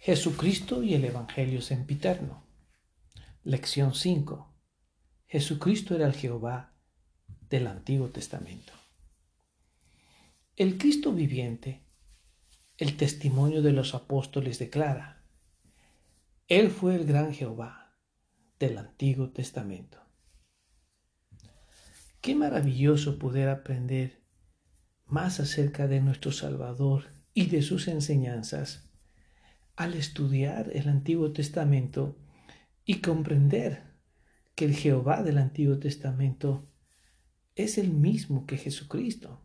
Jesucristo y el Evangelio sempiterno. Lección 5. Jesucristo era el Jehová del Antiguo Testamento. El Cristo viviente, el testimonio de los apóstoles declara: Él fue el gran Jehová del Antiguo Testamento. Qué maravilloso poder aprender más acerca de nuestro Salvador y de sus enseñanzas al estudiar el Antiguo Testamento y comprender que el Jehová del Antiguo Testamento es el mismo que Jesucristo.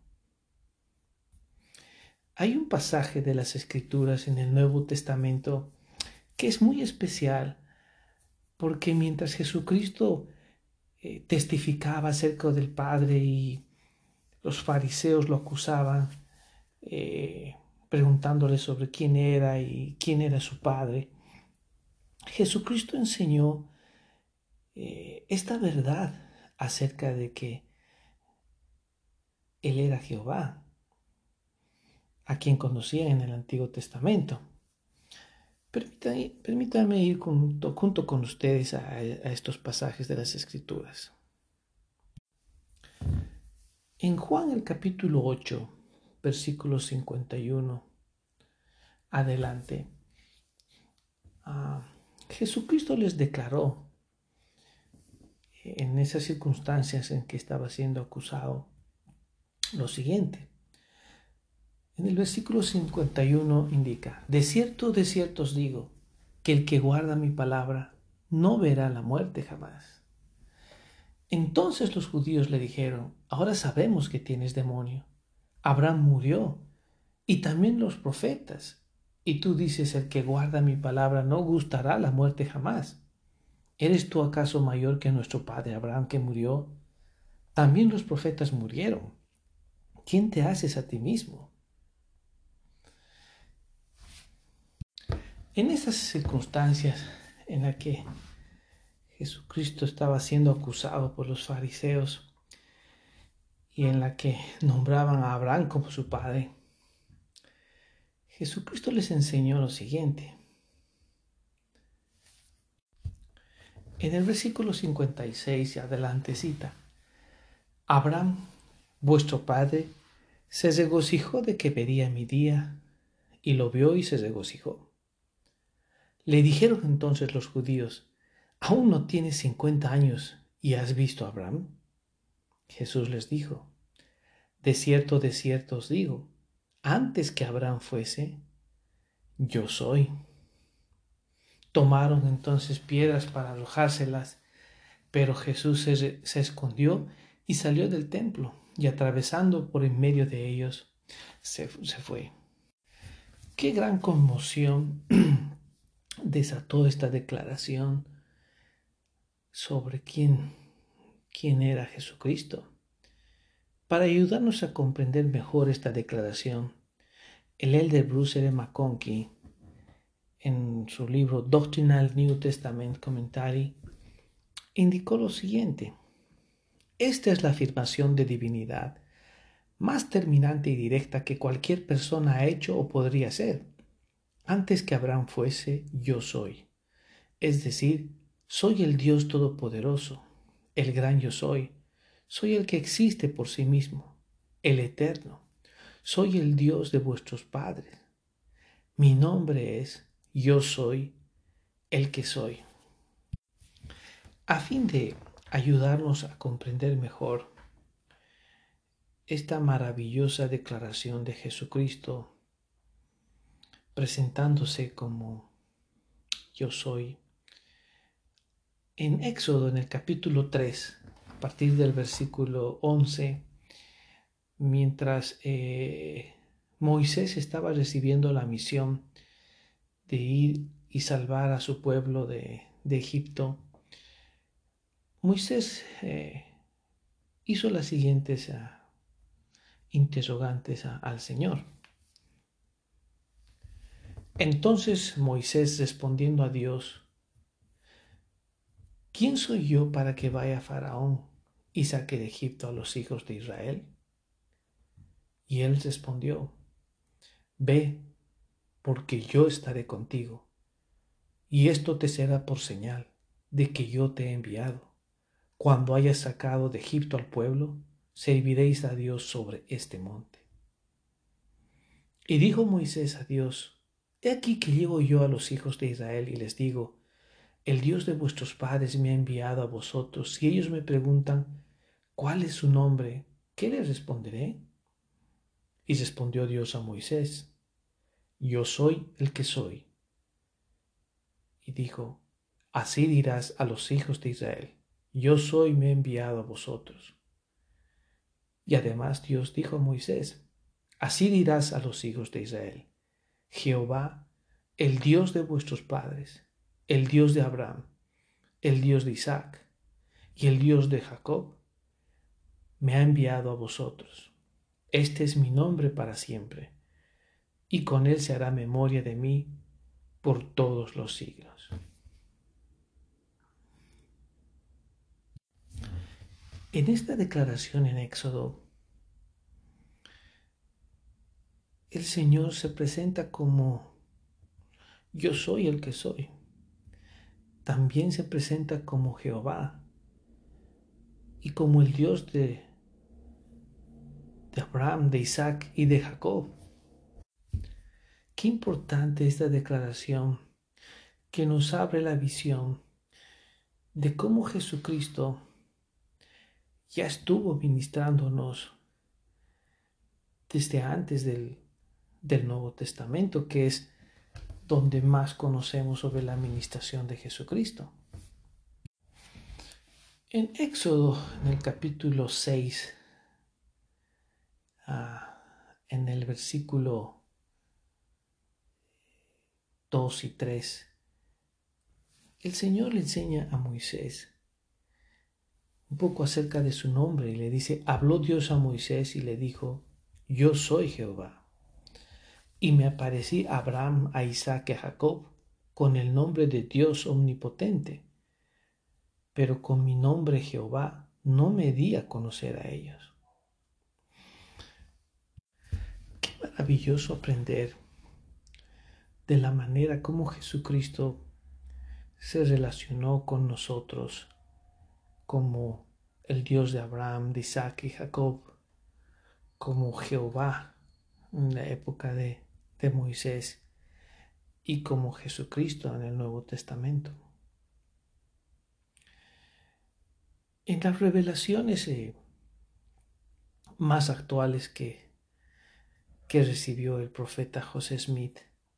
Hay un pasaje de las Escrituras en el Nuevo Testamento que es muy especial porque mientras Jesucristo testificaba acerca del Padre y los fariseos lo acusaban, preguntándole sobre quién era y quién era su Padre, Jesucristo enseñó esta verdad acerca de que Él era Jehová, a quien conocían en el Antiguo Testamento. Permítanme ir junto con ustedes a estos pasajes de las Escrituras. En Juan el capítulo 8, versículo 51 adelante, Jesucristo les declaró en esas circunstancias en que estaba siendo acusado lo siguiente. En el versículo 51 indica: de cierto os digo, que el que guarda mi palabra no verá la muerte jamás. Entonces los judíos le dijeron: ahora sabemos que tienes demonio. Abraham murió, y también los profetas. Y tú dices: el que guarda mi palabra no gustará la muerte jamás. ¿Eres tú acaso mayor que nuestro padre Abraham, que murió? También los profetas murieron. ¿Quién te haces a ti mismo? En esas circunstancias en las que Jesucristo estaba siendo acusado por los fariseos y en la que nombraban a Abraham como su padre, Jesucristo les enseñó lo siguiente. En el versículo 56 y adelante cita: Abraham, vuestro padre, se regocijó de que vería mi día, y lo vio y se regocijó. Le dijeron entonces los judíos: ¿aún no tienes 50 años y has visto a Abraham? Jesús les dijo: de cierto os digo, antes que Abraham fuese, yo soy. Tomaron entonces piedras para arrojárselas, pero Jesús se escondió y salió del templo, y atravesando por en medio de ellos, se fue. Qué gran conmoción desató esta declaración sobre quién era Jesucristo. Para ayudarnos a comprender mejor esta declaración, el elder Bruce R. McConkie, en su libro Doctrinal New Testament Commentary, indicó lo siguiente: esta es la afirmación de divinidad más terminante y directa que cualquier persona ha hecho o podría hacer. Antes que Abraham fuese, yo soy. Es decir, soy el Dios Todopoderoso, el gran yo soy. Soy el que existe por sí mismo, el eterno. Soy el Dios de vuestros padres. Mi nombre es Yo soy el que soy. A fin de ayudarnos a comprender mejor esta maravillosa declaración de Jesucristo presentándose como Yo soy, en Éxodo, en el capítulo 3, a partir del versículo 11, mientras Moisés estaba recibiendo la misión de ir y salvar a su pueblo de Egipto, Moisés hizo las siguientes interrogantes al Señor. Entonces Moisés, respondiendo a Dios: ¿quién soy yo para que vaya a Faraón y saque de Egipto a los hijos de Israel? Y él respondió: ve, porque yo estaré contigo, y esto te será por señal de que yo te he enviado. Cuando hayas sacado de Egipto al pueblo, serviréis a Dios sobre este monte. Y dijo Moisés a Dios: He aquí que llego yo a los hijos de Israel y les digo: El Dios de vuestros padres me ha enviado a vosotros. Si ellos me preguntan: ¿cuál es su nombre?, ¿qué les responderé? Y respondió Dios a Moisés: Yo soy el que soy. Y dijo: Así dirás a los hijos de Israel: Yo soy, me he enviado a vosotros. Y además Dios dijo a Moisés: Así dirás a los hijos de Israel: Jehová, el Dios de vuestros padres, el Dios de Abraham, el Dios de Isaac y el Dios de Jacob, me ha enviado a vosotros. Este es mi nombre para siempre, y con él se hará memoria de mí por todos los siglos. En esta declaración en Éxodo, el Señor se presenta como yo soy el que soy. También se presenta como Jehová y como el Dios de Abraham, de Isaac y de Jacob. Qué importante esta declaración que nos abre la visión de cómo Jesucristo ya estuvo ministrándonos desde antes del Nuevo Testamento, que es donde más conocemos sobre la ministración de Jesucristo. En Éxodo, en el capítulo 6, en el versículo 2 y 3, el Señor le enseña a Moisés un poco acerca de su nombre y le dice: habló Dios a Moisés y le dijo: yo soy Jehová. Y me aparecí a Abraham, a Isaac y a Jacob con el nombre de Dios omnipotente, pero con mi nombre Jehová no me di a conocer a ellos. Qué maravilloso aprender de la manera como Jesucristo se relacionó con nosotros como el Dios de Abraham, de Isaac y Jacob, como Jehová en la época de Moisés y como Jesucristo en el Nuevo Testamento. En las revelaciones más actuales que recibió el profeta José Smith,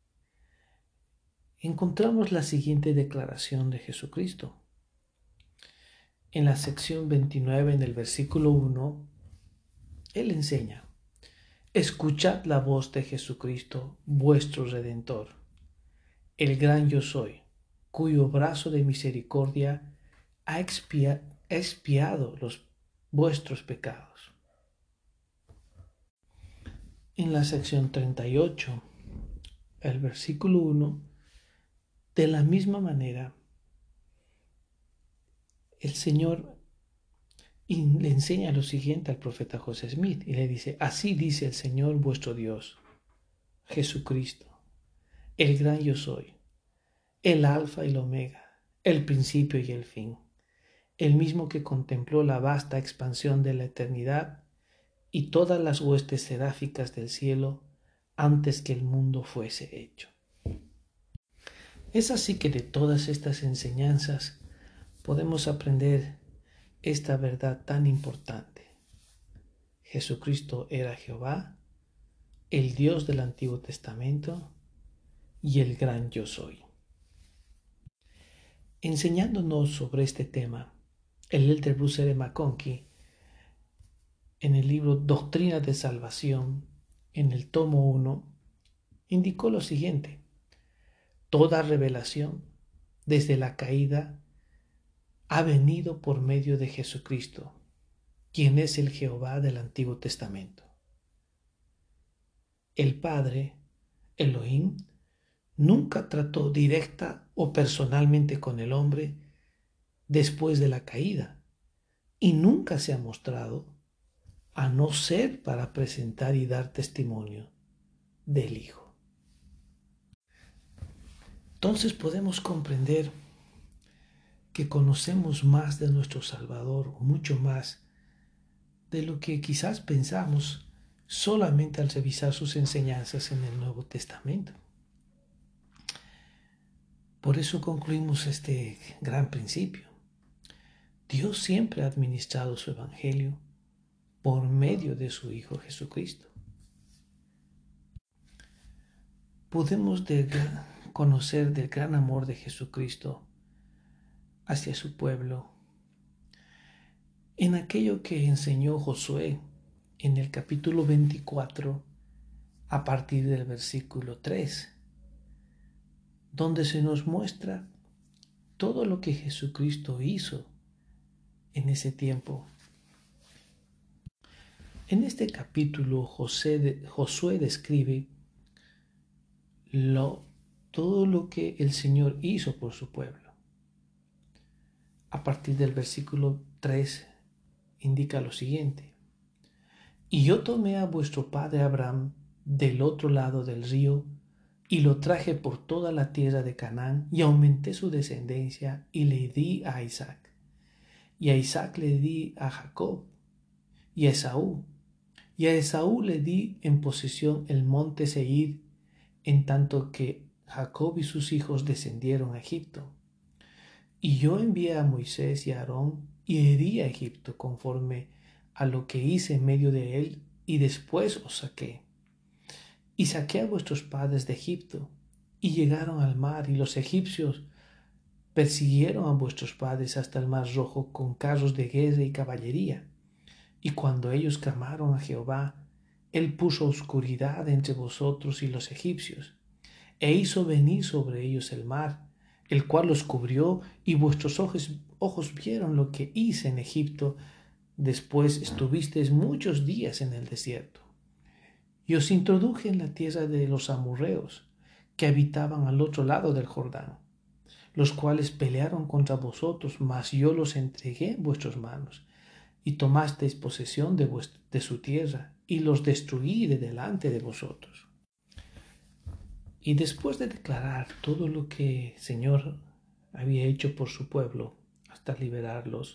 encontramos la siguiente declaración de Jesucristo. En la sección 29, en el versículo 1, Él enseña: escuchad la voz de Jesucristo, vuestro Redentor, el gran yo soy, cuyo brazo de misericordia ha expiado los vuestros pecados. En la sección 38, el versículo 1, de la misma manera, el Señor le enseña lo siguiente al profeta José Smith y le dice: así dice el Señor vuestro Dios, Jesucristo, el gran yo soy, el alfa y el omega, el principio y el fin, el mismo que contempló la vasta expansión de la eternidad y todas las huestes seráficas del cielo antes que el mundo fuese hecho. Es así que de todas estas enseñanzas podemos aprender esta verdad tan importante. Jesucristo era Jehová, el Dios del Antiguo Testamento y el gran yo soy. Enseñándonos sobre este tema, el Elder Bruce R. McConkie, en el libro Doctrina de Salvación, en el tomo 1, indicó lo siguiente: toda revelación, desde la caída, ha venido por medio de Jesucristo, quien es el Jehová del Antiguo Testamento. El Padre, Elohim, nunca trató directa o personalmente con el hombre después de la caída y nunca se ha mostrado, a no ser para presentar y dar testimonio del Hijo. Entonces podemos comprender que conocemos más de nuestro Salvador, mucho más de lo que quizás pensamos solamente al revisar sus enseñanzas en el Nuevo Testamento. Por eso concluimos este gran principio. Dios siempre ha administrado su Evangelio por medio de su Hijo Jesucristo. Podemos conocer del gran amor de Jesucristo hacia su pueblo en aquello que enseñó Josué en el capítulo 24 a partir del versículo 3, donde se nos muestra todo lo que Jesucristo hizo en ese tiempo. En este capítulo Josué describe todo lo que el Señor hizo por su pueblo. A partir del versículo 3 indica lo siguiente: y yo tomé a vuestro padre Abraham del otro lado del río, y lo traje por toda la tierra de Canaán, y aumenté su descendencia, y le di a Isaac. Y a Isaac le di a Jacob, y a Esaú. Y a Esaú le di en posesión el monte Seir, en tanto que Jacob y sus hijos descendieron a Egipto. Y yo envié a Moisés y a Aarón, y herí a Egipto conforme a lo que hice en medio de él, y después os saqué. Y saqué a vuestros padres de Egipto, y llegaron al mar, y los egipcios persiguieron a vuestros padres hasta el mar Rojo con carros de guerra y caballería. Y cuando ellos clamaron a Jehová, él puso oscuridad entre vosotros y los egipcios, e hizo venir sobre ellos el mar, el cual los cubrió, y vuestros ojos vieron lo que hice en Egipto. Después estuvisteis muchos días en el desierto. Y os introduje en la tierra de los amorreos, que habitaban al otro lado del Jordán, los cuales pelearon contra vosotros, mas yo los entregué en vuestras manos, y tomasteis posesión de su tierra, y los destruí de delante de vosotros. Y después de declarar todo lo que el Señor había hecho por su pueblo hasta liberarlos,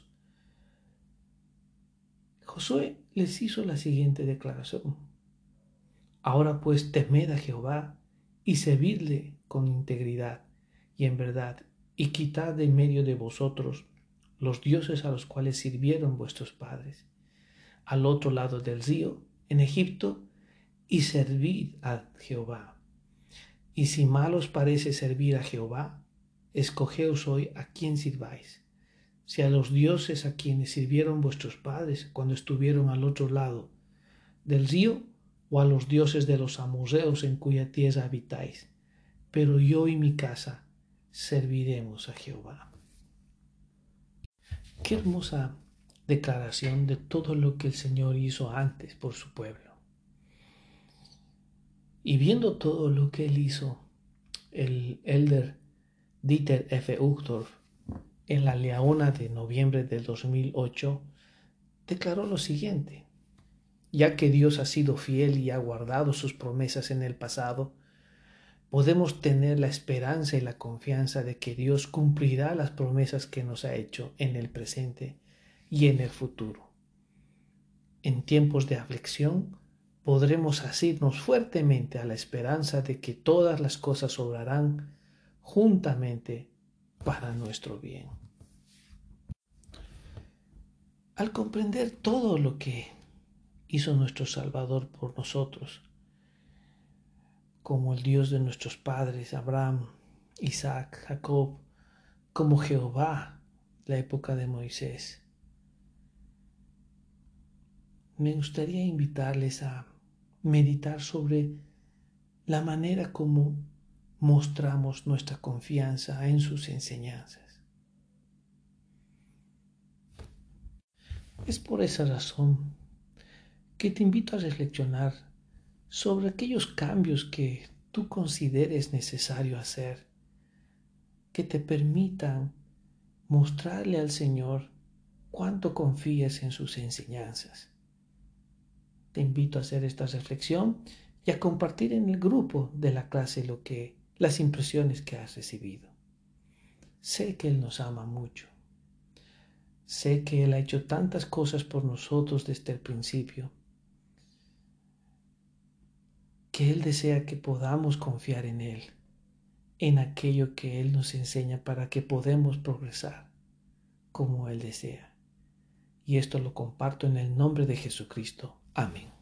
Josué les hizo la siguiente declaración: ahora pues temed a Jehová y servidle con integridad y en verdad, y quitad de en medio de vosotros los dioses a los cuales sirvieron vuestros padres al otro lado del río, en Egipto, y servid a Jehová. Y si mal os parece servir a Jehová, escogeos hoy a quién sirváis, si a los dioses a quienes sirvieron vuestros padres cuando estuvieron al otro lado del río, o a los dioses de los amorreos en cuya tierra habitáis. Pero yo y mi casa serviremos a Jehová. Qué hermosa declaración de todo lo que el Señor hizo antes por su pueblo. Y viendo todo lo que él hizo, el elder Dieter F. Uchtdorf, en la Leona de noviembre del 2008, declaró lo siguiente: ya que Dios ha sido fiel y ha guardado sus promesas en el pasado, podemos tener la esperanza y la confianza de que Dios cumplirá las promesas que nos ha hecho en el presente y en el futuro. En tiempos de aflicción, podremos asirnos fuertemente a la esperanza de que todas las cosas obrarán juntamente para nuestro bien. Al comprender todo lo que hizo nuestro Salvador por nosotros, como el Dios de nuestros padres, Abraham, Isaac, Jacob, como Jehová, la época de Moisés, me gustaría invitarles a meditar sobre la manera como mostramos nuestra confianza en sus enseñanzas. Es por esa razón que te invito a reflexionar sobre aquellos cambios que tú consideres necesario hacer, que te permitan mostrarle al Señor cuánto confías en sus enseñanzas. Te invito a hacer esta reflexión y a compartir en el grupo de la clase lo que las impresiones que has recibido. Sé que Él nos ama mucho. Sé que Él ha hecho tantas cosas por nosotros desde el principio, que Él desea que podamos confiar en Él, en aquello que Él nos enseña para que podamos progresar como Él desea. Y esto lo comparto en el nombre de Jesucristo. Amén.